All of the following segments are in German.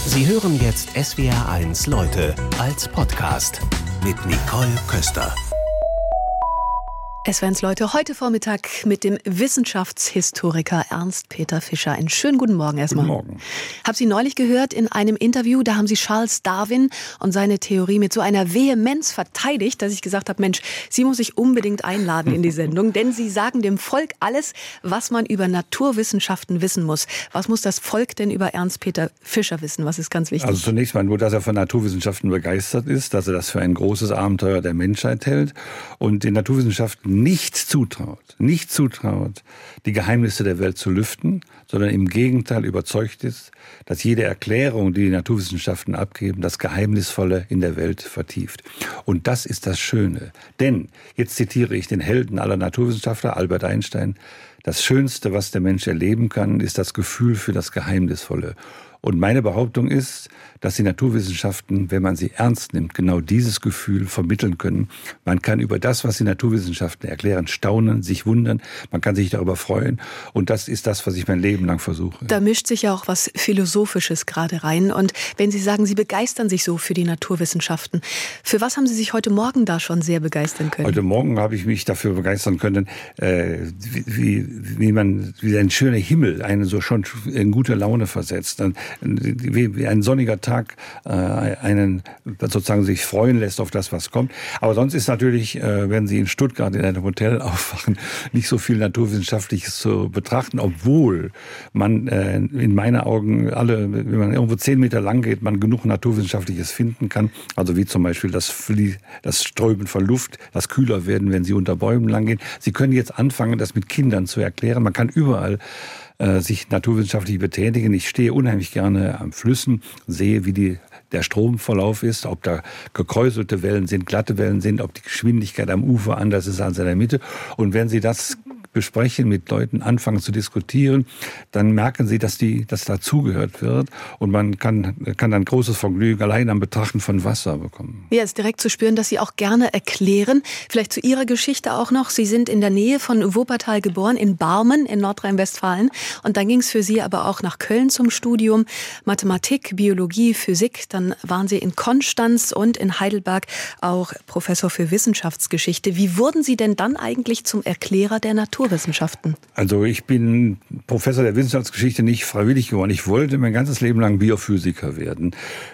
Sie hören jetzt SWR1 Leute als Podcast mit Nicole Köster. SWR1 Leute, heute Vormittag mit dem Wissenschaftshistoriker Ernst-Peter Fischer. Einen schönen guten Morgen erstmal. Guten Morgen. Hab Sie neulich gehört in einem Interview, da haben Sie Charles Darwin und seine Theorie mit so einer Vehemenz verteidigt, dass ich gesagt habe, Mensch, Sie muss ich unbedingt einladen in die Sendung, denn Sie sagen dem Volk alles, was man über Naturwissenschaften wissen muss. Was muss das Volk denn über Ernst-Peter Fischer wissen? Was ist ganz wichtig? Also zunächst mal nur, dass er von Naturwissenschaften begeistert ist, dass er das für ein großes Abenteuer der Menschheit hält und den Naturwissenschaften nicht zutraut, die Geheimnisse der Welt zu lüften, sondern im Gegenteil überzeugt ist, dass jede Erklärung, die die Naturwissenschaften abgeben, das Geheimnisvolle in der Welt vertieft. Und das ist das Schöne. Denn, jetzt zitiere ich den Helden aller Naturwissenschaftler, Albert Einstein, das Schönste, was der Mensch erleben kann, ist das Gefühl für das Geheimnisvolle. Und meine Behauptung ist, dass die Naturwissenschaften, wenn man sie ernst nimmt, genau dieses Gefühl vermitteln können. Man kann über das, was die Naturwissenschaften erklären, staunen, sich wundern. Man kann sich darüber freuen. Und das ist das, was ich mein Leben lang versuche. Da mischt sich ja auch was Philosophisches gerade rein. Und wenn Sie sagen, Sie begeistern sich so für die Naturwissenschaften, für was haben Sie sich heute Morgen da schon sehr begeistern können? Heute Morgen habe ich mich dafür begeistern können, wie ein schöner Himmel einen so schon in gute Laune versetzt. Wie ein sonniger Tag einen sozusagen sich freuen lässt auf das, was kommt. Aber sonst ist natürlich, wenn Sie in Stuttgart in einem Hotel aufwachen, nicht so viel Naturwissenschaftliches zu betrachten, obwohl man in meinen Augen wenn man irgendwo 10 Meter lang geht, man genug Naturwissenschaftliches finden kann. Also wie zum Beispiel das Strömen von Luft, das kühler werden, wenn Sie unter Bäumen lang gehen. Sie können jetzt anfangen, das mit Kindern zu erklären. Man kann überall sich naturwissenschaftlich betätigen. Ich stehe unheimlich gerne am Flüssen, sehe, wie der Stromverlauf ist, ob da gekräuselte Wellen sind, glatte Wellen sind, ob die Geschwindigkeit am Ufer anders ist als in der Mitte. Und wenn Sie das besprechen, mit Leuten anfangen zu diskutieren, dann merken Sie, dass dazugehört wird und man kann dann großes Vergnügen allein am Betrachten von Wasser bekommen. Ja, ist direkt zu spüren, dass Sie auch gerne erklären. Vielleicht zu Ihrer Geschichte auch noch. Sie sind in der Nähe von Wuppertal geboren, in Barmen in Nordrhein-Westfalen. Und dann ging es für Sie aber auch nach Köln zum Studium. Mathematik, Biologie, Physik. Dann waren Sie in Konstanz und in Heidelberg auch Professor für Wissenschaftsgeschichte. Wie wurden Sie denn dann eigentlich zum Erklärer der Naturwissenschaften? Also ich bin Professor der Wissenschaftsgeschichte nicht freiwillig geworden. Ich wollte mein ganzes Leben lang Biophysiker werden.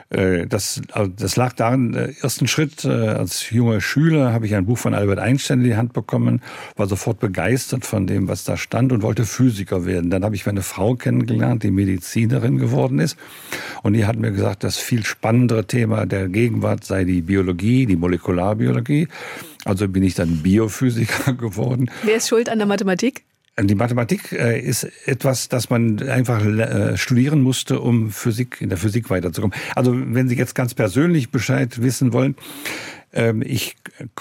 Das lag darin, ersten Schritt, als junger Schüler habe ich ein Buch von Albert Einstein in die Hand bekommen, war sofort begeistert von dem, was da stand und wollte Physiker werden. Dann habe ich meine Frau kennengelernt, die Medizinerin geworden ist. Und die hat mir gesagt, das viel spannendere Thema der Gegenwart sei die Biologie, die Molekularbiologie. Also bin ich dann Biophysiker geworden. Wer ist schuld an der Mathematik? Die Mathematik ist etwas, das man einfach studieren musste, um in der Physik weiterzukommen. Also wenn Sie jetzt ganz persönlich Bescheid wissen wollen, ich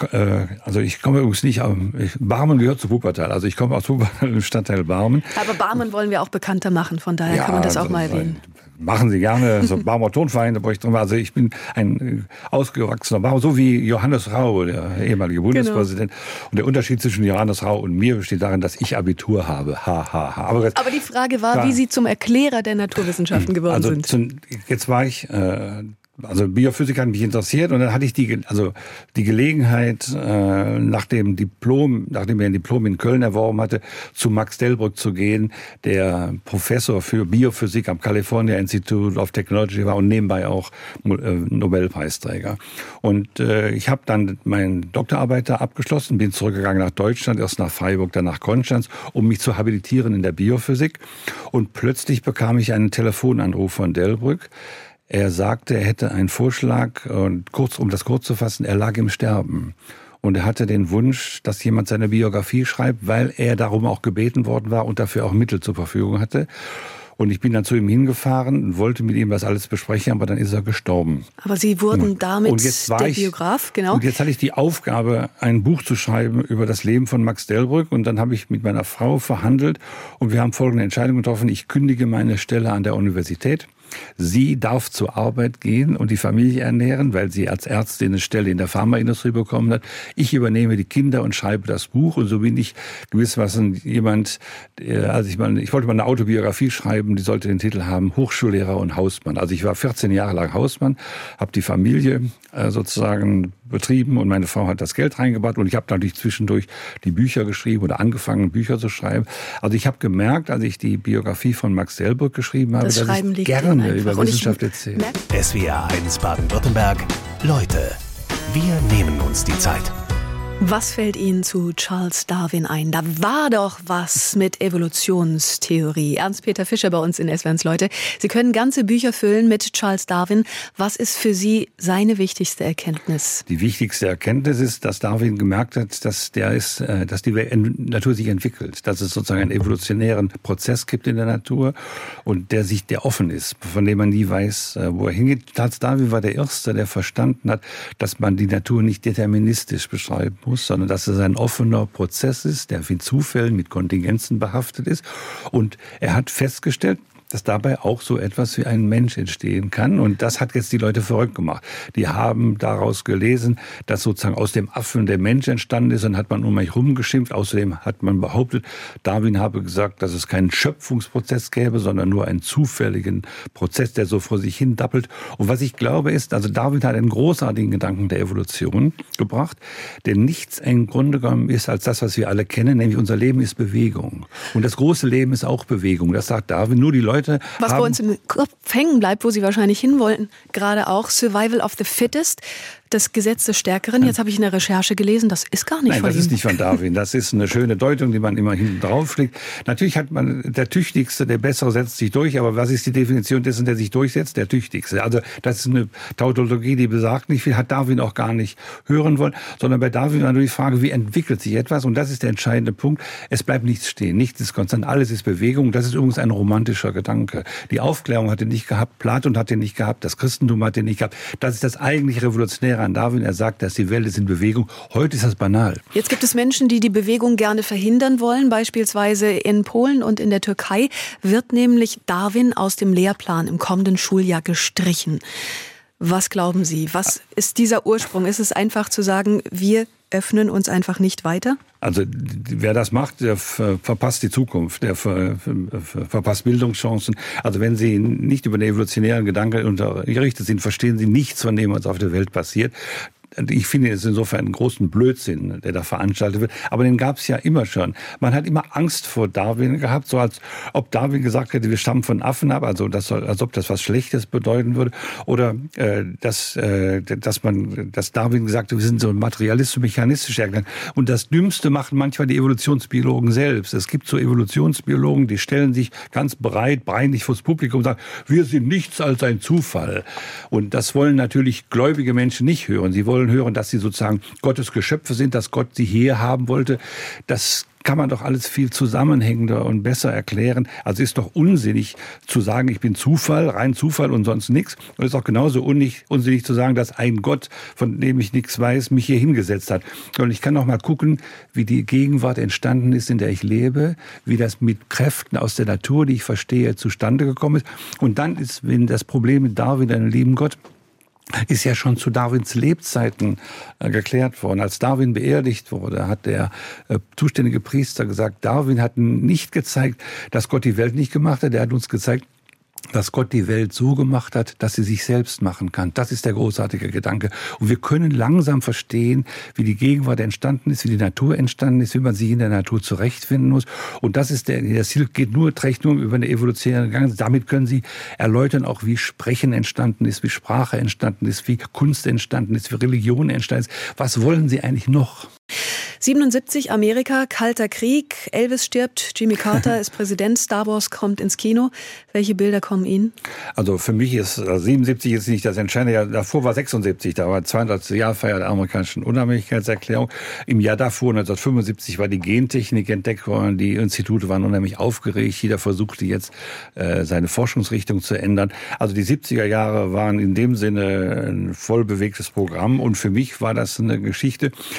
komme übrigens nicht, Barmen gehört zu Wuppertal, also ich komme aus Wuppertal im Stadtteil Barmen. Aber Barmen wollen wir auch bekannter machen, von daher kann man das auch mal erwähnen. Machen Sie gerne, so Barmer Tonverein, da brauche ich drum. Also ich bin ein ausgewachsener Barmer, so wie Johannes Rau, der ehemalige Bundespräsident. Genau. Und der Unterschied zwischen Johannes Rau und mir besteht darin, dass ich Abitur habe. Aber die Frage war, wie Sie zum Erklärer der Naturwissenschaften geworden sind. Jetzt war ich... Biophysik hat mich interessiert und dann hatte ich die Gelegenheit, nachdem er ein Diplom in Köln erworben hatte, zu Max Delbrück zu gehen, der Professor für Biophysik am California Institute of Technology war und nebenbei auch Nobelpreisträger. Und ich habe dann meinen Doktorarbeit da abgeschlossen, bin zurückgegangen nach Deutschland, erst nach Freiburg, dann nach Konstanz, um mich zu habilitieren in der Biophysik. Und plötzlich bekam ich einen Telefonanruf von Delbrück. Er sagte, er hätte einen Vorschlag und um das kurz zu fassen, er lag im Sterben. Und er hatte den Wunsch, dass jemand seine Biografie schreibt, weil er darum auch gebeten worden war und dafür auch Mittel zur Verfügung hatte. Und ich bin dann zu ihm hingefahren und wollte mit ihm das alles besprechen, aber dann ist er gestorben. Aber Sie wurden damit der Biograf, genau. Und jetzt hatte ich die Aufgabe, ein Buch zu schreiben über das Leben von Max Delbrück. Und dann habe ich mit meiner Frau verhandelt und wir haben folgende Entscheidung getroffen. Ich kündige meine Stelle an der Universität Sie darf zur Arbeit gehen und die Familie ernähren, weil sie als Ärztin eine Stelle in der Pharmaindustrie bekommen hat. Ich übernehme die Kinder und schreibe das Buch. Und so bin ich gewissermaßen jemand, ich wollte mal eine Autobiografie schreiben, die sollte den Titel haben, Hochschullehrer und Hausmann. Also ich war 14 Jahre lang Hausmann, habe die Familie sozusagen betrieben und meine Frau hat das Geld reingebracht und ich habe natürlich zwischendurch die Bücher geschrieben oder angefangen, Bücher zu schreiben. Also ich habe gemerkt, als ich die Biografie von Max Delbrück geschrieben habe, dass ich gerne über Wissenschaft erzähle. SWR 1 Baden-Württemberg. Leute, wir nehmen uns die Zeit. Was fällt Ihnen zu Charles Darwin ein? Da war doch was mit Evolutionstheorie. Ernst-Peter Fischer bei uns in SWR 1 Leute. Sie können ganze Bücher füllen mit Charles Darwin. Was ist für Sie seine wichtigste Erkenntnis? Die wichtigste Erkenntnis ist, dass Darwin gemerkt hat, dass die Natur sich entwickelt, dass es sozusagen einen evolutionären Prozess gibt in der Natur und der offen ist, von dem man nie weiß, wo er hingeht. Charles Darwin war der Erste, der verstanden hat, dass man die Natur nicht deterministisch beschreiben muss, sondern dass es ein offener Prozess ist, der mit Zufällen, mit Kontingenzen behaftet ist. Und er hat festgestellt, dass dabei auch so etwas wie ein Mensch entstehen kann. Und das hat jetzt die Leute verrückt gemacht. Die haben daraus gelesen, dass sozusagen aus dem Affen der Mensch entstanden ist. Und hat man um mich rumgeschimpft. Außerdem hat man behauptet, Darwin habe gesagt, dass es keinen Schöpfungsprozess gäbe, sondern nur einen zufälligen Prozess, der so vor sich hin dappelt. Und was ich glaube ist, also Darwin hat einen großartigen Gedanken der Evolution gebracht, der nichts im Grunde genommen ist als das, was wir alle kennen, nämlich unser Leben ist Bewegung. Und das große Leben ist auch Bewegung. Das sagt Darwin. Nur die Leute was bei uns im Kopf hängen bleibt, wo Sie wahrscheinlich hin wollten, gerade auch Survival of the Fittest, das Gesetz des Stärkeren. Jetzt habe ich in der Recherche gelesen, das ist gar nicht von ihm. Nein, das ist nicht von Darwin. Das ist eine schöne Deutung, die man immer hinten drauf legt. Natürlich hat man der Tüchtigste, der Bessere setzt sich durch. Aber was ist die Definition dessen, der sich durchsetzt? Der Tüchtigste. Also das ist eine Tautologie, die besagt nicht viel, hat Darwin auch gar nicht hören wollen. Sondern bei Darwin war nur die Frage, wie entwickelt sich etwas? Und das ist der entscheidende Punkt. Es bleibt nichts stehen. Nichts ist konstant. Alles ist Bewegung. Das ist übrigens ein romantischer Gedanke. Die Aufklärung hat er nicht gehabt. Platon hat er nicht gehabt. Das Christentum hat er nicht gehabt. Das ist das eigentlich Revolutionäre an Darwin. Er sagt, dass die Welt ist in Bewegung. Heute ist das banal. Jetzt gibt es Menschen, die die Bewegung gerne verhindern wollen. Beispielsweise in Polen und in der Türkei wird nämlich Darwin aus dem Lehrplan im kommenden Schuljahr gestrichen. Was glauben Sie? Was ist dieser Ursprung? Ist es einfach zu sagen, wir öffnen uns einfach nicht weiter? Also wer das macht, der verpasst die Zukunft, der verpasst Bildungschancen. Also wenn Sie nicht über den evolutionären Gedanken unterrichtet sind, verstehen Sie nichts von dem, was auf der Welt passiert. Ich finde es insofern einen großen Blödsinn, der da veranstaltet wird. Aber den gab es ja immer schon. Man hat immer Angst vor Darwin gehabt, so als ob Darwin gesagt hätte, wir stammen von Affen ab, also als ob das was Schlechtes bedeuten würde. Oder dass Darwin gesagt hat, wir sind so materialistisch, mechanistisch hergegangen. Und das Dümmste machen manchmal die Evolutionsbiologen selbst. Es gibt so Evolutionsbiologen, die stellen sich ganz breitbeinig vors Publikum und sagen, wir sind nichts als ein Zufall. Und das wollen natürlich gläubige Menschen nicht hören. Sie wollen hören, dass sie sozusagen Gottes Geschöpfe sind, dass Gott sie hier haben wollte. Das kann man doch alles viel zusammenhängender und besser erklären. Also ist doch unsinnig zu sagen, ich bin Zufall, rein Zufall und sonst nichts. Und es ist auch genauso unsinnig zu sagen, dass ein Gott, von dem ich nichts weiß, mich hier hingesetzt hat. Und ich kann noch mal gucken, wie die Gegenwart entstanden ist, in der ich lebe, wie das mit Kräften aus der Natur, die ich verstehe, zustande gekommen ist. Und dann ist, wenn das Problem mit Darwin, einem lieben Gott, ist ja schon zu Darwins Lebzeiten geklärt worden. Als Darwin beerdigt wurde, hat der zuständige Priester gesagt, Darwin hat nicht gezeigt, dass Gott die Welt nicht gemacht hat. Er hat uns gezeigt, dass Gott die Welt so gemacht hat, dass sie sich selbst machen kann. Das ist der großartige Gedanke. Und wir können langsam verstehen, wie die Gegenwart entstanden ist, wie die Natur entstanden ist, wie man sich in der Natur zurechtfinden muss. Und das ist der Ziel trägt nur über eine evolutionäre Gang. Damit können Sie erläutern auch, wie Sprechen entstanden ist, wie Sprache entstanden ist, wie Kunst entstanden ist, wie Religion entstanden ist. Was wollen Sie eigentlich noch? 77, Amerika, Kalter Krieg, Elvis stirbt, Jimmy Carter ist Präsident, Star Wars kommt ins Kino. Welche Bilder kommen Ihnen? Also für mich ist 77 jetzt nicht das Entscheidende. Ja, davor war 76, da war 200. Jahrfeier der amerikanischen Unabhängigkeitserklärung. Im Jahr davor, 1975, war die Gentechnik entdeckt worden. Die Institute waren unheimlich aufgeregt. Jeder versuchte jetzt, seine Forschungsrichtung zu ändern. Also die 70er Jahre waren in dem Sinne ein voll bewegtes Programm. Und für mich war das eine Geschichte.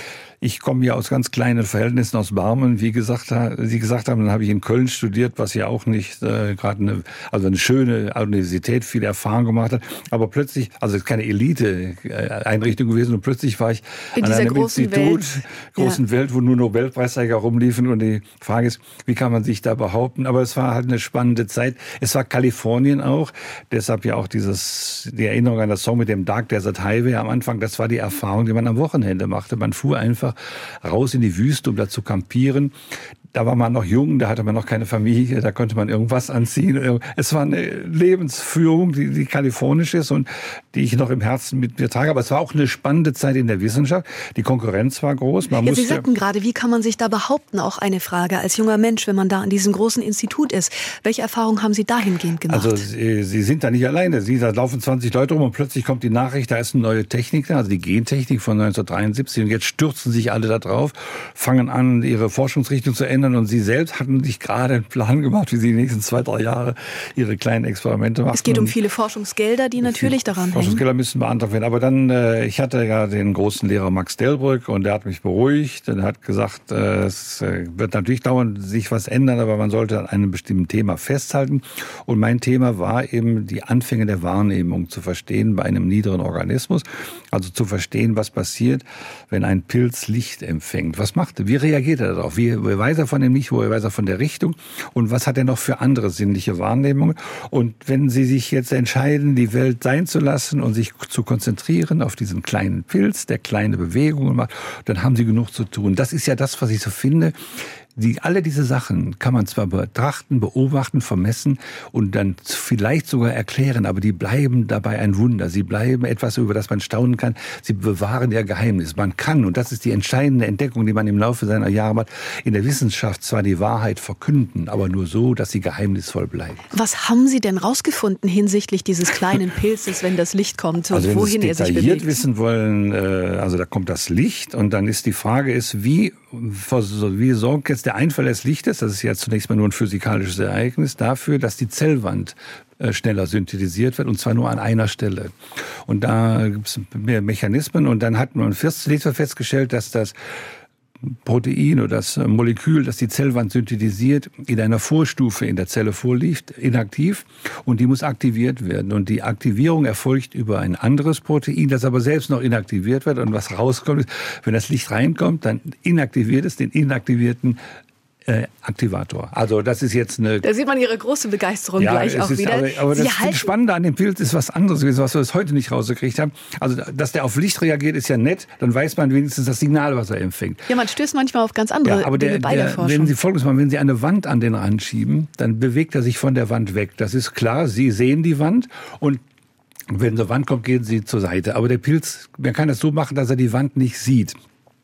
Ich komme ja aus ganz kleinen Verhältnissen aus Barmen, wie Sie gesagt haben. Dann habe ich in Köln studiert, was ja auch nicht gerade eine schöne Universität, viele Erfahrungen gemacht hat. Aber plötzlich, also es ist keine Elite-Einrichtung gewesen, und plötzlich war ich in an einem großen Welt, wo nur Nobelpreisträger rumliefen. Und die Frage ist, wie kann man sich da behaupten? Aber es war halt eine spannende Zeit. Es war Kalifornien auch. Deshalb ja auch die Erinnerung an das Song mit dem Dark Desert Highway am Anfang. Das war die Erfahrung, die man am Wochenende machte. Man fuhr einfach raus in die Wüste, um da zu campieren. Da war man noch jung, da hatte man noch keine Familie, da konnte man irgendwas anziehen. Es war eine Lebensführung, die kalifornisch ist und die ich noch im Herzen mit mir trage. Aber es war auch eine spannende Zeit in der Wissenschaft. Die Konkurrenz war groß. Sie sagten gerade, wie kann man sich da behaupten? Auch eine Frage als junger Mensch, wenn man da an diesem großen Institut ist. Welche Erfahrungen haben Sie dahingehend gemacht? Also Sie sind da nicht alleine. Da laufen 20 Leute rum und plötzlich kommt die Nachricht, da ist eine neue Technik da, also die Gentechnik von 1973. Und jetzt stürzen sich alle da drauf, fangen an, ihre Forschungsrichtung zu ändern. Und Sie selbst hatten sich gerade einen Plan gemacht, wie Sie die nächsten 2-3 Jahre Ihre kleinen Experimente machen. Es geht um viele Forschungsgelder, die natürlich daran hängen. Forschungsgelder müssen beantragt werden. Aber dann, ich hatte ja den großen Lehrer Max Delbrück und der hat mich beruhigt. Und er hat gesagt, es wird natürlich dauernd sich was ändern, aber man sollte an einem bestimmten Thema festhalten. Und mein Thema war eben, die Anfänge der Wahrnehmung zu verstehen bei einem niederen Organismus. Also zu verstehen, was passiert, wenn ein Pilz Licht empfängt. Was macht er? Wie reagiert er darauf? Wie weiß er von dem Licht? Woher weiß er von der Richtung? Und was hat er noch für andere sinnliche Wahrnehmungen? Und wenn Sie sich jetzt entscheiden, die Welt sein zu lassen und sich zu konzentrieren auf diesen kleinen Pilz, der kleine Bewegungen macht, dann haben Sie genug zu tun. Das ist ja das, was ich so finde. Alle diese Sachen kann man zwar betrachten, beobachten, vermessen und dann vielleicht sogar erklären, aber die bleiben dabei ein Wunder. Sie bleiben etwas, über das man staunen kann. Sie bewahren ihr Geheimnis. Man kann, und das ist die entscheidende Entdeckung, die man im Laufe seiner Jahre macht, in der Wissenschaft zwar die Wahrheit verkünden, aber nur so, dass sie geheimnisvoll bleibt. Was haben Sie denn rausgefunden hinsichtlich dieses kleinen Pilzes, wenn das Licht kommt und also wohin er sich bewegt? Wenn Sie detailliert wissen wollen, also da kommt das Licht und dann ist die Frage, wie sorgt jetzt der Einfall des Lichtes, das ist ja zunächst mal nur ein physikalisches Ereignis, dafür, dass die Zellwand schneller synthetisiert wird, und zwar nur an einer Stelle. Und da gibt es mehr Mechanismen, und dann hat man festgestellt, dass das Protein oder das Molekül, das die Zellwand synthetisiert, in einer Vorstufe in der Zelle vorliegt, inaktiv, und die muss aktiviert werden. Und die Aktivierung erfolgt über ein anderes Protein, das aber selbst noch inaktiviert wird. Und was rauskommt, ist, wenn das Licht reinkommt, dann inaktiviert es den inaktivierten Aktivator. Also das ist jetzt eine... Da sieht man Ihre große Begeisterung gleich auch wieder. Aber das Spannende an dem Pilz ist was anderes gewesen, was wir bis heute nicht rausgekriegt haben. Also, dass der auf Licht reagiert, ist ja nett. Dann weiß man wenigstens das Signal, was er empfängt. Ja, man stößt manchmal auf ganz andere Dinge bei der Forschung. Wenn Sie Folgendes machen, wenn Sie eine Wand an den Rand schieben, dann bewegt er sich von der Wand weg. Das ist klar. Sie sehen die Wand und wenn zur Wand kommt, gehen Sie zur Seite. Aber der Pilz, man kann das so machen, dass er die Wand nicht sieht.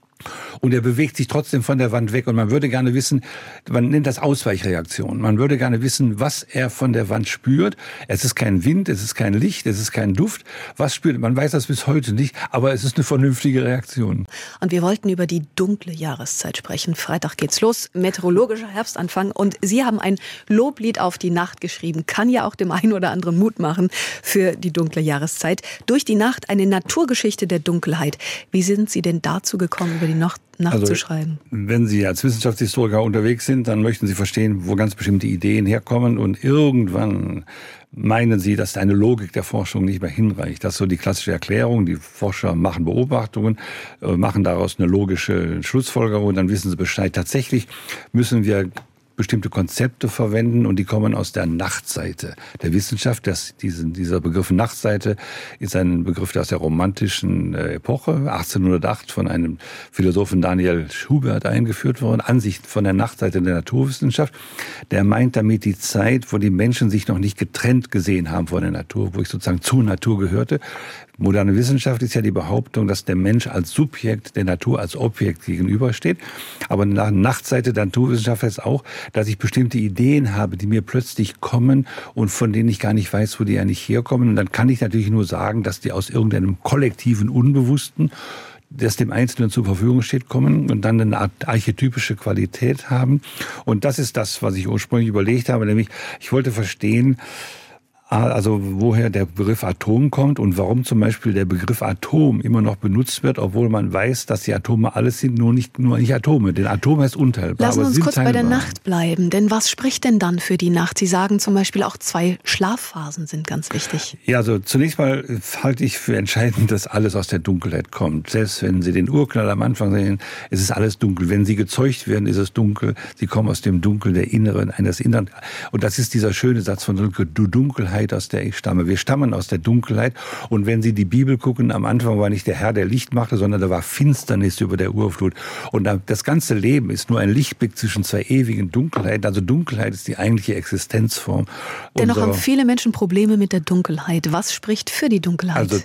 Und er bewegt sich trotzdem von der Wand weg. Und man würde gerne wissen, man nennt das Ausweichreaktion. Man würde gerne wissen, was er von der Wand spürt. Es ist kein Wind, es ist kein Licht, es ist kein Duft. Was spürt? Man weiß das bis heute nicht, aber es ist eine vernünftige Reaktion. Und wir wollten über die dunkle Jahreszeit sprechen. Freitag geht's los, meteorologischer Herbstanfang. Und Sie haben ein Loblied auf die Nacht geschrieben. Kann ja auch dem einen oder anderen Mut machen für die dunkle Jahreszeit. Durch die Nacht eine Naturgeschichte der Dunkelheit. Wie sind Sie denn dazu gekommen, über die Nacht zu schreiben? Wenn Sie als Wissenschaftshistoriker unterwegs sind, dann möchten Sie verstehen, wo ganz bestimmte Ideen herkommen, und irgendwann meinen Sie, dass eine Logik der Forschung nicht mehr hinreicht. Das ist so die klassische Erklärung. Die Forscher machen Beobachtungen, machen daraus eine logische Schlussfolgerung, und dann wissen sie Bescheid. Tatsächlich müssen wir bestimmte Konzepte verwenden, und die kommen aus der Nachtseite der Wissenschaft. Dieser Begriff Nachtseite ist ein Begriff aus der romantischen Epoche, 1808 von einem Philosophen Daniel Schubert eingeführt worden, Ansicht von der Nachtseite der Naturwissenschaft. Der meint damit die Zeit, wo die Menschen sich noch nicht getrennt gesehen haben von der Natur, wo ich sozusagen zur Natur gehörte. Moderne Wissenschaft ist ja die Behauptung, dass der Mensch als Subjekt der Natur als Objekt gegenübersteht. Aber nach Nachtseite der Naturwissenschaft heißt auch, dass ich bestimmte Ideen habe, die mir plötzlich kommen und von denen ich gar nicht weiß, wo die eigentlich herkommen. Und dann kann ich natürlich nur sagen, dass die aus irgendeinem kollektiven Unbewussten, das dem Einzelnen zur Verfügung steht, kommen und dann eine Art archetypische Qualität haben. Und das ist das, was ich ursprünglich überlegt habe, nämlich ich wollte verstehen, Also woher der Begriff Atom kommt und warum zum Beispiel der Begriff Atom immer noch benutzt wird, obwohl man weiß, dass die Atome alles sind, nur nicht Atome. Denn Atom heißt unteilbar. Lassen wir uns kurz teilbar. Bei der Nacht bleiben. Denn was spricht denn dann für die Nacht? Sie sagen zum Beispiel auch 2 Schlafphasen sind ganz wichtig. Ja, also zunächst mal halte ich für entscheidend, dass alles aus der Dunkelheit kommt. Selbst wenn Sie den Urknall am Anfang sehen, es ist alles dunkel. Wenn Sie gezeugt werden, ist es dunkel. Sie kommen aus dem Dunkel der Inneren, eines Inneren. Und das ist dieser schöne Satz von Rilke, du Dunkelheit, aus der ich stamme. Wir stammen aus der Dunkelheit. Und wenn Sie die Bibel gucken, am Anfang war nicht der Herr, der Licht machte, sondern da war Finsternis über der Urflut. Und das ganze Leben ist nur ein Lichtblick zwischen 2 ewigen Dunkelheiten. Also Dunkelheit ist die eigentliche Existenzform. Dennoch haben viele Menschen Probleme mit der Dunkelheit. Was spricht für die Dunkelheit? Also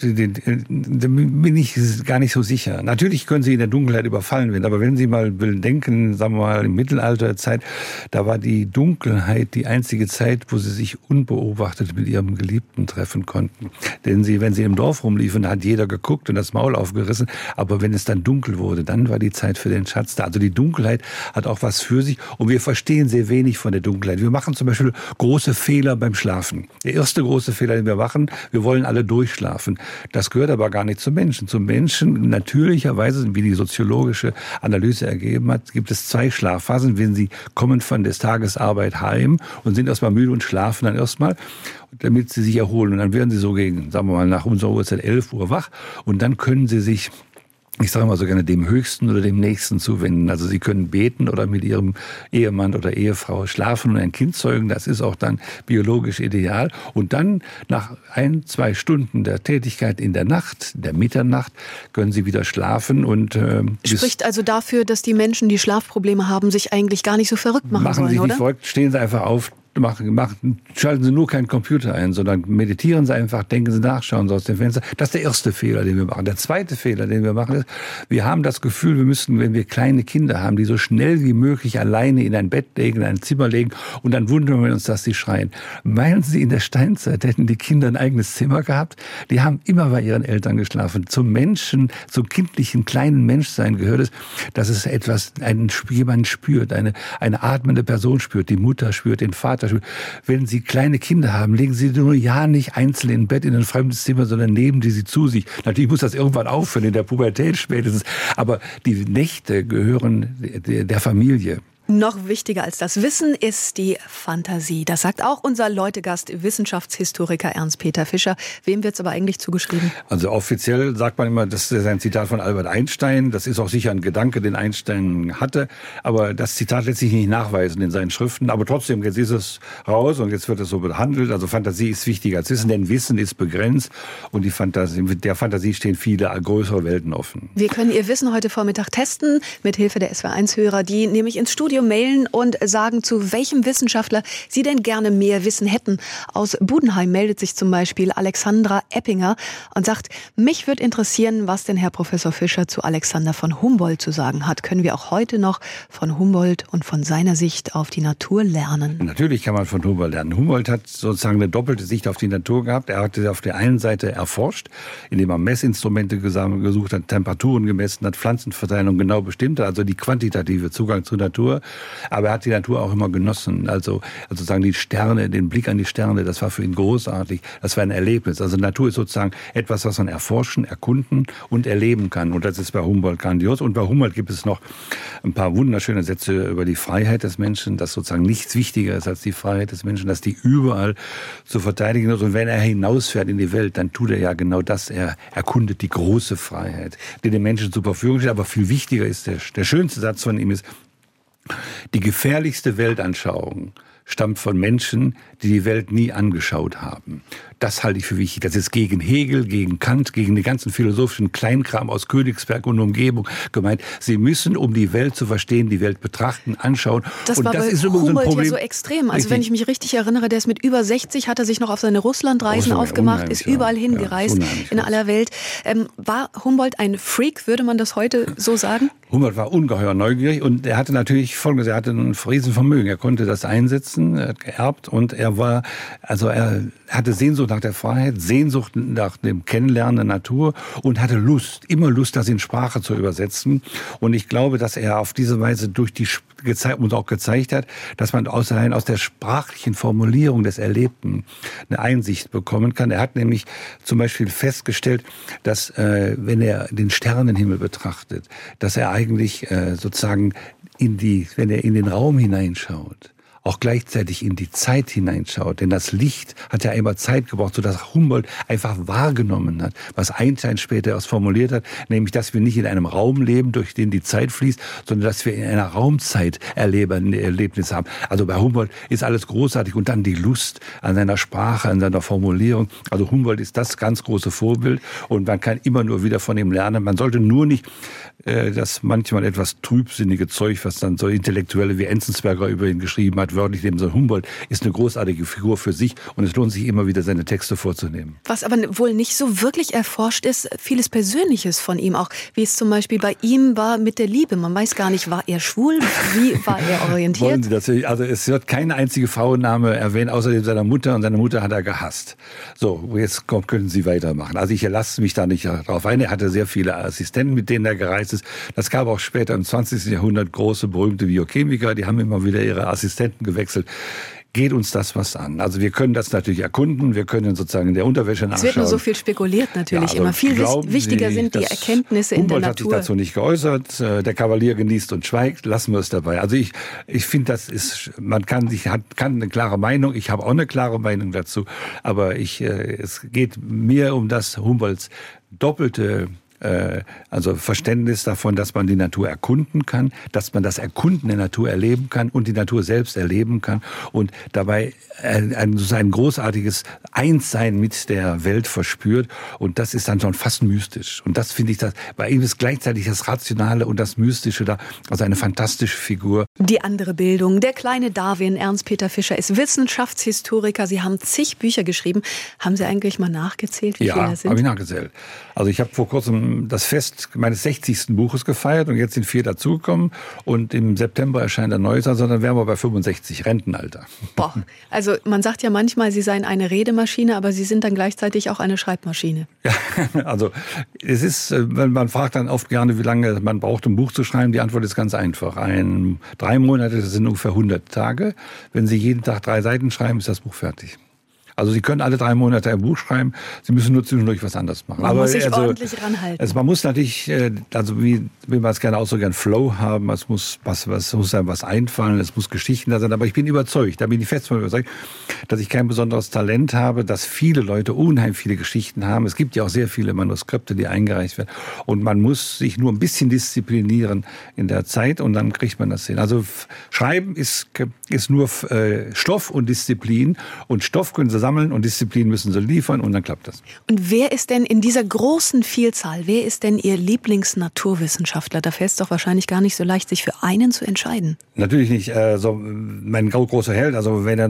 da bin ich gar nicht so sicher. Natürlich können Sie in der Dunkelheit überfallen werden, aber wenn Sie mal denken, sagen wir mal, im Mittelalterzeit, da war die Dunkelheit die einzige Zeit, wo Sie sich unbeobachtet mit Ihrem Geliebten treffen konnten. Denn wenn Sie im Dorf rumliefen, hat jeder geguckt und das Maul aufgerissen. Aber wenn es dann dunkel wurde, dann war die Zeit für den Schatz da. Also die Dunkelheit hat auch was für sich und wir verstehen sehr wenig von der Dunkelheit. Wir machen zum Beispiel große Fehler beim Schlafen. Der erste große Fehler, den wir machen, wir wollen alle durchschlafen. Das gehört aber gar nicht zum Menschen. Zum Menschen natürlicherweise, wie die soziologische Analyse ergeben hat, gibt es 2 Schlafphasen. Wenn Sie kommen von der Tagesarbeit heim und sind erstmal müde und schlafen dann erstmal, damit Sie sich erholen. Und dann werden Sie so gegen, sagen wir mal, nach unserer Uhrzeit 11 Uhr wach. Und dann können Sie sich, ich sage mal so gerne, dem Höchsten oder dem Nächsten zuwenden. Also Sie können beten oder mit Ihrem Ehemann oder Ehefrau schlafen und ein Kind zeugen. Das ist auch dann biologisch ideal. Und dann nach 1-2 Stunden der Tätigkeit in der Nacht, der Mitternacht, können Sie wieder schlafen. Und spricht also dafür, dass die Menschen, die Schlafprobleme haben, sich eigentlich gar nicht so verrückt machen sollen, Sie sich oder? nicht verrückt, stehen Sie einfach auf. Schalten Sie nur keinen Computer ein, sondern meditieren Sie einfach, denken Sie nach, schauen Sie aus dem Fenster. Das ist der erste Fehler, den wir machen. Der zweite Fehler, den wir machen, ist, wir haben das Gefühl, wir müssten, wenn wir kleine Kinder haben, die so schnell wie möglich alleine in ein Bett legen, in ein Zimmer legen und dann wundern wir uns, dass sie schreien. Meinen Sie, in der Steinzeit hätten die Kinder ein eigenes Zimmer gehabt? Die haben immer bei ihren Eltern geschlafen. Zum Menschen, zum kindlichen kleinen Menschsein gehört es, dass es jemand spürt, eine atmende Person spürt, die Mutter spürt, den Vater. Wenn Sie kleine Kinder haben, legen Sie nur ja nicht einzeln in Bett in ein fremdes Zimmer, sondern nehmen Sie zu sich. Natürlich muss das irgendwann aufhören, in der Pubertät spätestens. Aber die Nächte gehören der Familie. Noch wichtiger als das Wissen ist die Fantasie. Das sagt auch unser Leutegast, Wissenschaftshistoriker Ernst-Peter Fischer. Wem wird es aber eigentlich zugeschrieben? Also offiziell sagt man immer, das ist ein Zitat von Albert Einstein. Das ist auch sicher ein Gedanke, den Einstein hatte. Aber das Zitat lässt sich nicht nachweisen in seinen Schriften. Aber trotzdem, jetzt ist es raus und jetzt wird es so behandelt. Also Fantasie ist wichtiger als Wissen, denn Wissen ist begrenzt. Und der Fantasie stehen viele größere Welten offen. Wir können Ihr Wissen heute Vormittag testen, mit Hilfe der SWR1-Hörer, die nämlich ins Studio mailen und sagen, zu welchem Wissenschaftler sie denn gerne mehr Wissen hätten. Aus Budenheim meldet sich zum Beispiel Alexandra Eppinger und sagt, mich würde interessieren, was denn Herr Professor Fischer zu Alexander von Humboldt zu sagen hat. Können wir auch heute noch von Humboldt und von seiner Sicht auf die Natur lernen? Natürlich kann man von Humboldt lernen. Humboldt hat sozusagen eine doppelte Sicht auf die Natur gehabt. Er hat auf der einen Seite erforscht, indem er Messinstrumente gesucht hat, Temperaturen gemessen hat, Pflanzenverteilung genau bestimmt hat, also die quantitative Zugang zur Natur. Aber er hat die Natur auch immer genossen. Also sozusagen die Sterne, den Blick an die Sterne, das war für ihn großartig. Das war ein Erlebnis. Also Natur ist sozusagen etwas, was man erforschen, erkunden und erleben kann. Und das ist bei Humboldt grandios. Und bei Humboldt gibt es noch ein paar wunderschöne Sätze über die Freiheit des Menschen, dass sozusagen nichts wichtiger ist als die Freiheit des Menschen, dass die überall zu verteidigen ist. Und wenn er hinausfährt in die Welt, dann tut er ja genau das. Er erkundet die große Freiheit, die den Menschen zur Verfügung steht. Aber viel wichtiger ist, der schönste Satz von ihm ist, die gefährlichste Weltanschauung stammt von Menschen, die die Welt nie angeschaut haben. Das halte ich für wichtig. Das ist gegen Hegel, gegen Kant, gegen den ganzen philosophischen Kleinkram aus Königsberg und Umgebung gemeint. Sie müssen, um die Welt zu verstehen, die Welt betrachten, anschauen. Das und war das bei ist Humboldt ein Problem. Ja so extrem. Also Richtig. wenn ich mich richtig erinnere, der ist mit über 60, hat er sich noch auf seine Russlandreisen aufgemacht, ist überall hingereist, in aller Welt. War Humboldt ein Freak, würde man das heute so sagen? Humboldt war ungeheuer neugierig und er hatte natürlich Folgendes, er hatte ein Riesenvermögen. Er konnte das einsetzen übersetzen, geerbt, und er hatte Sehnsucht nach der Freiheit, Sehnsucht nach dem Kennenlernen der Natur und hatte immer Lust, das in Sprache zu übersetzen. Und ich glaube, dass er auf diese Weise uns auch gezeigt hat, dass man aus der sprachlichen Formulierung des Erlebten eine Einsicht bekommen kann. Er hat nämlich zum Beispiel festgestellt, dass wenn er den Sternenhimmel betrachtet, dass er eigentlich sozusagen wenn er in den Raum hineinschaut, auch gleichzeitig in die Zeit hineinschaut. Denn das Licht hat ja immer Zeit gebraucht, sodass Humboldt einfach wahrgenommen hat, was Einstein später erst formuliert hat, nämlich, dass wir nicht in einem Raum leben, durch den die Zeit fließt, sondern dass wir in einer Raumzeit ein Erlebnis haben. Also bei Humboldt ist alles großartig, und dann die Lust an seiner Sprache, an seiner Formulierung. Also Humboldt ist das ganz große Vorbild, und man kann immer nur wieder von ihm lernen. Man sollte nur nicht das manchmal etwas trübsinnige Zeug, was dann so Intellektuelle wie Enzensberger über ihn geschrieben hat, wörtlich nehmen. So Humboldt ist eine großartige Figur für sich, und es lohnt sich immer wieder, seine Texte vorzunehmen. Was aber wohl nicht so wirklich erforscht ist, vieles Persönliches von ihm auch, wie es zum Beispiel bei ihm war mit der Liebe. Man weiß gar nicht, war er schwul? Wie war er orientiert? Wollen Sie das? Also es wird keine einzige Frauenname erwähnt, außerdem seiner Mutter, und seine Mutter hat er gehasst. So, jetzt können Sie weitermachen. Also ich lasse mich da nicht drauf ein. Er hatte sehr viele Assistenten, mit denen er gereist ist. Das gab auch später im 20. Jahrhundert große, berühmte Biochemiker, die haben immer wieder ihre Assistenten gewechselt. Geht uns das was an? Also wir können das natürlich erkunden, wir können sozusagen in der Unterwäsche nachschauen. Es wird nur so viel spekuliert natürlich, immer viel wichtiger sind die Erkenntnisse in der Natur. Humboldt hat sich dazu nicht geäußert, der Kavalier genießt und schweigt, lassen wir es dabei. Also ich finde, man kann eine klare Meinung, ich habe auch eine klare Meinung dazu, aber es geht mir um das Humboldts doppelte Verständnis davon, dass man die Natur erkunden kann, dass man das Erkunden der Natur erleben kann und die Natur selbst erleben kann und dabei ein großartiges Einssein mit der Welt verspürt, und das ist dann schon fast mystisch. Und das finde ich, bei ihm ist gleichzeitig das Rationale und das Mystische da, also eine fantastische Figur. Die andere Bildung, der kleine Darwin, Ernst-Peter Fischer, ist Wissenschaftshistoriker. Sie haben zig Bücher geschrieben. Haben Sie eigentlich mal nachgezählt, wie viele das sind? Ja, habe ich nachgezählt. Also ich habe vor kurzem das Fest meines 60. Buches gefeiert, und jetzt sind 4 dazugekommen, und im September erscheint ein neues, also dann wären wir bei 65, Rentenalter. Boah, also man sagt ja manchmal, Sie seien eine Redemaschine, aber Sie sind dann gleichzeitig auch eine Schreibmaschine. Ja, also es ist, man fragt dann oft gerne, wie lange man braucht, um ein Buch zu schreiben. Die Antwort ist ganz einfach. 3 Monate, das sind ungefähr 100 Tage. Wenn Sie jeden Tag 3 Seiten schreiben, ist das Buch fertig. Also Sie können alle 3 Monate ein Buch schreiben, Sie müssen nur zwischendurch was anderes machen. Man muss sich ordentlich ranhalten. Also man muss natürlich, wie man es gerne ausdrückt, einen Flow haben, es muss einem was einfallen, es muss Geschichten da sein, aber ich bin überzeugt, da bin ich fest von überzeugt, dass ich kein besonderes Talent habe, dass viele Leute unheimlich viele Geschichten haben. Es gibt ja auch sehr viele Manuskripte, die eingereicht werden, und man muss sich nur ein bisschen disziplinieren in der Zeit, und dann kriegt man das hin. Also Schreiben ist nur Stoff und Disziplin, und Stoff können Sie sammeln und Disziplin müssen Sie liefern, und dann klappt das. Und wer ist denn in dieser großen Vielzahl, wer ist denn Ihr Lieblingsnaturwissenschaftler? Da fällt es doch wahrscheinlich gar nicht so leicht, sich für einen zu entscheiden. Natürlich nicht. Mein großer Held, also wenn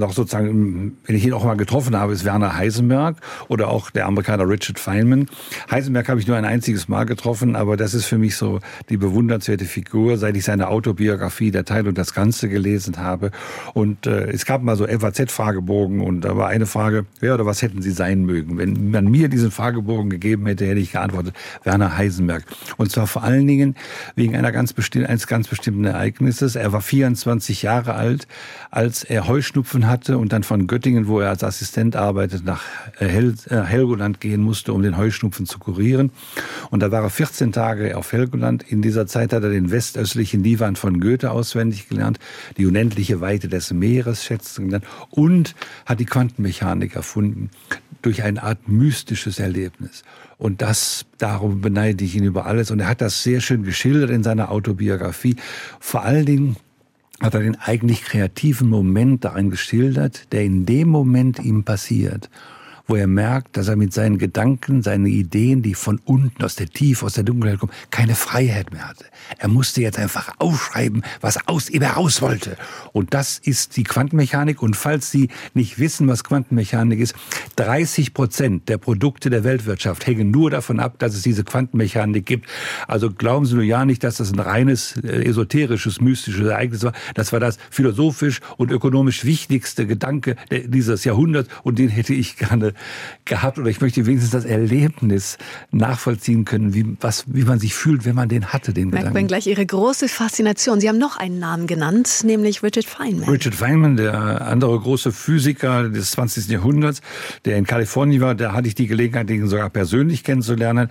ich ihn auch mal getroffen habe, ist Werner Heisenberg oder auch der Amerikaner Richard Feynman. Heisenberg habe ich nur ein einziges Mal getroffen, aber das ist für mich so die bewundernswerte Figur, seit ich seine Autobiografie Der Teil und das Ganze gelesen habe. Und es gab mal so FAZ-Fragebogen, und da war eine Frage, wer oder was hätten Sie sein mögen? Wenn man mir diesen Fragebogen gegeben hätte, hätte ich geantwortet, Werner Heisenberg. Und zwar vor allen Dingen wegen eines ganz bestimmten Ereignisses. Er war 24 Jahre alt, als er Heuschnupfen hatte und dann von Göttingen, wo er als Assistent arbeitet, nach Helgoland gehen musste, um den Heuschnupfen zu kurieren. Und da war er 14 Tage auf Helgoland. In dieser Zeit hat er den westöstlichen Divan von Goethe auswendig gelernt, die unendliche Weite des Meeres schätzen gelernt und hat die Quantenmechanik erfunden durch eine Art mystisches Erlebnis. Und darum beneide ich ihn über alles. Und er hat das sehr schön geschildert in seiner Autobiografie. Vor allen Dingen hat er den eigentlich kreativen Moment darin geschildert, der in dem Moment ihm passiert, wo er merkt, dass er mit seinen Gedanken, seinen Ideen, die von unten, aus der Tiefe, aus der Dunkelheit kommen, keine Freiheit mehr hatte. Er musste jetzt einfach aufschreiben, was aus ihm heraus wollte. Und das ist die Quantenmechanik. Und falls Sie nicht wissen, was Quantenmechanik ist, 30% der Produkte der Weltwirtschaft hängen nur davon ab, dass es diese Quantenmechanik gibt. Also glauben Sie nur ja nicht, dass das ein reines esoterisches, mystisches Ereignis war. Das war das philosophisch und ökonomisch wichtigste Gedanke dieses Jahrhunderts. Und den hätte ich gerne gehabt. Oder ich möchte wenigstens das Erlebnis nachvollziehen können, wie man sich fühlt, wenn man den hatte, den Gedanken. Merkt man gleich Ihre große Faszination. Sie haben noch einen Namen genannt, nämlich Richard Feynman. Richard Feynman, der andere große Physiker des 20. Jahrhunderts, der in Kalifornien war, da hatte ich die Gelegenheit, ihn sogar persönlich kennenzulernen.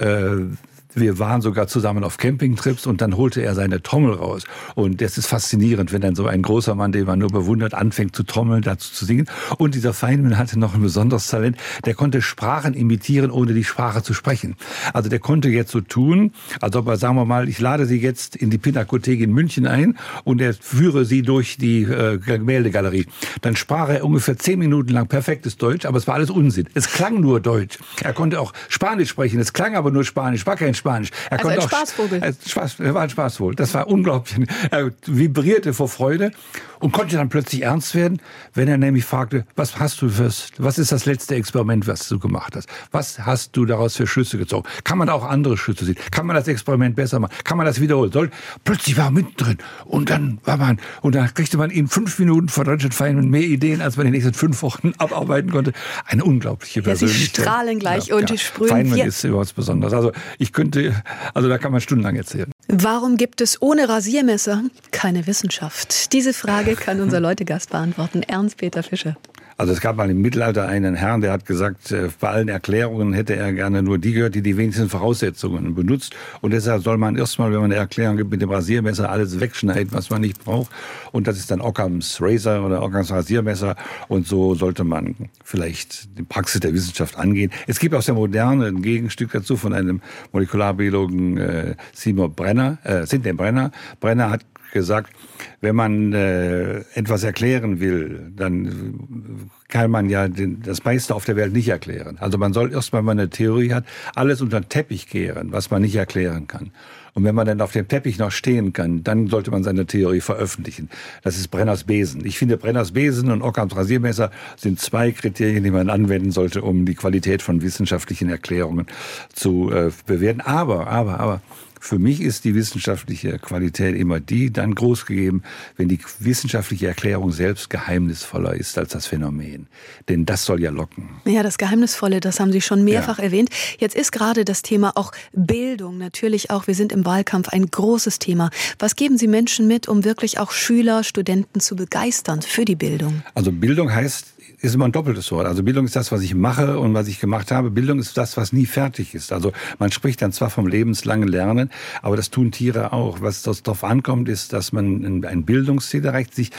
Wir waren sogar zusammen auf Campingtrips und dann holte er seine Trommel raus. Und das ist faszinierend, wenn dann so ein großer Mann, den man nur bewundert, anfängt zu trommeln, dazu zu singen. Und dieser Feynman hatte noch ein besonderes Talent. Der konnte Sprachen imitieren, ohne die Sprache zu sprechen. Also der konnte jetzt so tun, als ob er, sagen wir mal, ich lade Sie jetzt in die Pinakothek in München ein und er führe Sie durch die Gemäldegalerie. Dann sprach er ungefähr 10 Minuten lang perfektes Deutsch, aber es war alles Unsinn. Es klang nur Deutsch. Er konnte auch Spanisch sprechen, es klang aber nur Spanisch, war kein Spanisch. Er also konnte ein Spaßvogel. Er war ein Spaßvogel. Das war unglaublich. Er vibrierte vor Freude und konnte dann plötzlich ernst werden, wenn er nämlich fragte, was ist das letzte Experiment, was du gemacht hast? Was hast du daraus für Schlüsse gezogen? Kann man da auch andere Schlüsse ziehen? Kann man das Experiment besser machen? Kann man das wiederholen? Plötzlich war er mittendrin und dann kriegte man in 5 Minuten von Richard Feynman mehr Ideen, als man in den nächsten 5 Wochen abarbeiten konnte. Eine unglaubliche Persönlichkeit. Sie strahlen gleich und sprühen. Feynman ist überhaupt besonders. Also da kann man stundenlang erzählen. Warum gibt es ohne Rasiermesser keine Wissenschaft? Diese Frage kann unser Leutegast beantworten, Ernst-Peter Fischer. Also es gab mal im Mittelalter einen Herrn, der hat gesagt, bei allen Erklärungen hätte er gerne nur die gehört, die wenigsten Voraussetzungen benutzt. Und deshalb soll man erstmal, wenn man eine Erklärung gibt, mit dem Rasiermesser alles wegschneiden, was man nicht braucht. Und das ist dann Occams Razor oder Occams Rasiermesser. Und so sollte man vielleicht die Praxis der Wissenschaft angehen. Es gibt aus der Moderne ein Gegenstück dazu von einem Molekularbiologen Sidney Brenner. Brenner hat gesagt, wenn man etwas erklären will, dann kann man ja das meiste auf der Welt nicht erklären. Also man soll erst mal, wenn man eine Theorie hat, alles unter den Teppich kehren, was man nicht erklären kann. Und wenn man dann auf dem Teppich noch stehen kann, dann sollte man seine Theorie veröffentlichen. Das ist Brenners Besen. Ich finde, Brenners Besen und Occams Rasiermesser sind 2 Kriterien, die man anwenden sollte, um die Qualität von wissenschaftlichen Erklärungen zu bewerten. Aber für mich ist die wissenschaftliche Qualität immer die dann groß gegeben, wenn die wissenschaftliche Erklärung selbst geheimnisvoller ist als das Phänomen. Denn das soll ja locken. Ja, das Geheimnisvolle, das haben Sie schon mehrfach erwähnt. Jetzt ist gerade das Thema auch Bildung natürlich auch, wir sind im Wahlkampf, ein großes Thema. Was geben Sie Menschen mit, um wirklich auch Schüler, Studenten zu begeistern für die Bildung? Also Bildung ist immer ein doppeltes Wort. Also Bildung ist das, was ich mache und was ich gemacht habe. Bildung ist das, was nie fertig ist. Also man spricht dann zwar vom lebenslangen Lernen, aber das tun Tiere auch. Was darauf ankommt, ist, dass man ein Bildungsziel erreicht, sich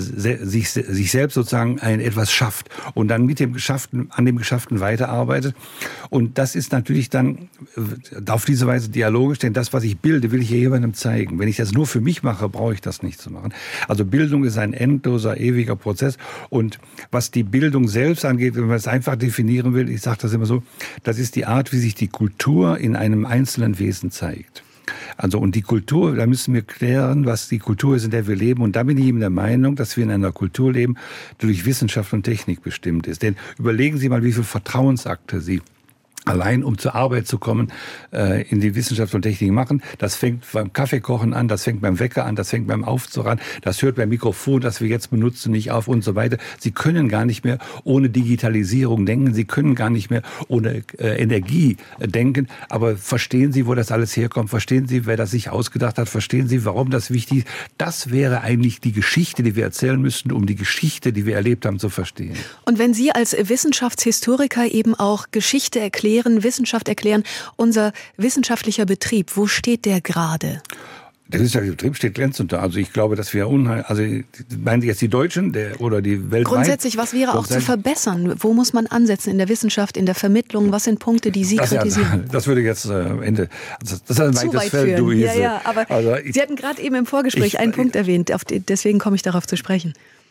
selbst sozusagen etwas schafft und dann mit dem Geschafften, an dem Geschafften weiterarbeitet. Und das ist natürlich dann auf diese Weise dialogisch, denn das, was ich bilde, will ich ja jemandem zeigen. Wenn ich das nur für mich mache, brauche ich das nicht zu machen. Also Bildung ist ein endloser, ewiger Prozess. Und was die Bildung selbst angeht, wenn man es einfach definieren will, ich sage das immer so, das ist die Art, wie sich die Kultur in einem einzelnen Wesen zeigt. Also und die Kultur, da müssen wir klären, was die Kultur ist, in der wir leben. Und da bin ich eben der Meinung, dass wir in einer Kultur leben, die durch Wissenschaft und Technik bestimmt ist. Denn überlegen Sie mal, wie viele Vertrauensakte Sie allein um zur Arbeit zu kommen, in die Wissenschaft und Technik machen. Das fängt beim Kaffeekochen an, das fängt beim Wecker an, das fängt beim Aufzug an, das hört beim Mikrofon, das wir jetzt benutzen, nicht auf und so weiter. Sie können gar nicht mehr ohne Digitalisierung denken, Sie können gar nicht mehr ohne Energie denken. Aber verstehen Sie, wo das alles herkommt? Verstehen Sie, wer das sich ausgedacht hat? Verstehen Sie, warum das wichtig ist? Das wäre eigentlich die Geschichte, die wir erzählen müssten, um die Geschichte, die wir erlebt haben, zu verstehen. Und wenn Sie als Wissenschaftshistoriker eben auch Geschichte erklären, Wissenschaft erklären, unser wissenschaftlicher Betrieb, wo steht der gerade? Der wissenschaftliche Betrieb steht glänzend da. Also ich glaube, dass wir meinen Sie jetzt die Deutschen oder die weltweit? Grundsätzlich, was wäre auch zu verbessern? Wo muss man ansetzen in der Wissenschaft, in der Vermittlung? Was sind Punkte, die Sie kritisieren? Das würde jetzt Ende. Das ist ein weites Feld, Luise. Aber Sie hatten gerade eben im Vorgespräch einen Punkt erwähnt, deswegen komme ich darauf zu sprechen.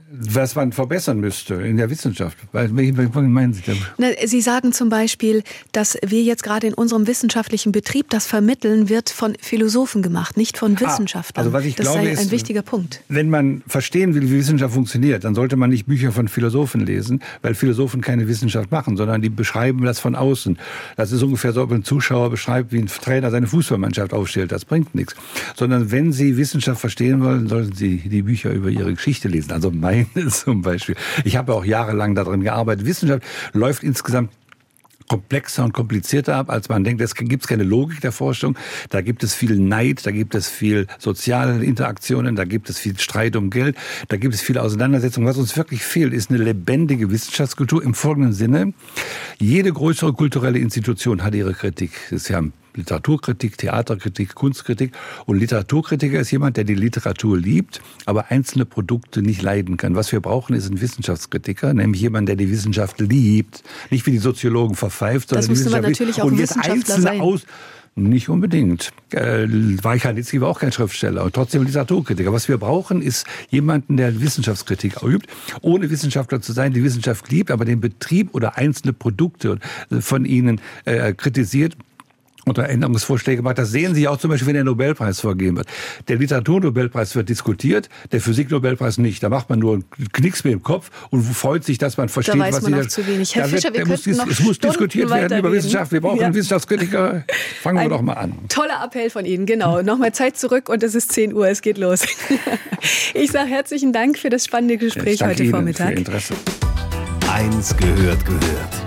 Was man verbessern müsste in der Wissenschaft. Welchen meinen Sie denn? Sie sagen zum Beispiel, dass wir jetzt gerade in unserem wissenschaftlichen Betrieb, das Vermitteln wird von Philosophen gemacht, nicht von Wissenschaftlern. Also was ich das glaube, sei ein ist, wichtiger Punkt. Wenn man verstehen will, wie Wissenschaft funktioniert, dann sollte man nicht Bücher von Philosophen lesen, weil Philosophen keine Wissenschaft machen, sondern die beschreiben das von außen. Das ist ungefähr so, ob ein Zuschauer beschreibt, wie ein Trainer seine Fußballmannschaft aufstellt. Das bringt nichts. Sondern wenn Sie Wissenschaft verstehen wollen, sollten Sie die Bücher über ihre Geschichte lesen. Also meine zum Beispiel. Ich habe auch jahrelang darin gearbeitet. Wissenschaft läuft insgesamt komplexer und komplizierter ab, als man denkt. Es gibt keine Logik der Forschung. Da gibt es viel Neid, da gibt es viel soziale Interaktionen, da gibt es viel Streit um Geld, da gibt es viele Auseinandersetzungen. Was uns wirklich fehlt, ist eine lebendige Wissenschaftskultur im folgenden Sinne. Jede größere kulturelle Institution hat ihre Kritik. Sie haben Literaturkritik, Theaterkritik, Kunstkritik. Und Literaturkritiker ist jemand, der die Literatur liebt, aber einzelne Produkte nicht leiden kann. Was wir brauchen, ist ein Wissenschaftskritiker, nämlich jemand, der die Wissenschaft liebt. Nicht wie die Soziologen verpfeift, sondern das müsste man natürlich auch Wissenschaftler sein. Nicht unbedingt. Reich-Ranitzky war auch kein Schriftsteller und trotzdem Literaturkritiker. Was wir brauchen, ist jemanden, der Wissenschaftskritik übt, ohne Wissenschaftler zu sein, die Wissenschaft liebt, aber den Betrieb oder einzelne Produkte von ihnen kritisiert oder Änderungsvorschläge macht. Das sehen Sie auch zum Beispiel, wenn der Nobelpreis vergeben wird. Der Literaturnobelpreis wird diskutiert, der Physiknobelpreis nicht. Da macht man nur einen Knicks mit dem Kopf und freut sich, dass man versteht, da weiß was man noch zu wenig. Herr Fischer, es muss diskutiert werden über Wissenschaft. Wir brauchen einen Wissenschaftskritiker. Fangen wir doch mal an. Toller Appell von Ihnen, genau. Nochmal Zeit zurück und es ist 10 Uhr, es geht los. Ich sage herzlichen Dank für das spannende Gespräch heute Vormittag. Für Ihr Interesse. 1 gehört.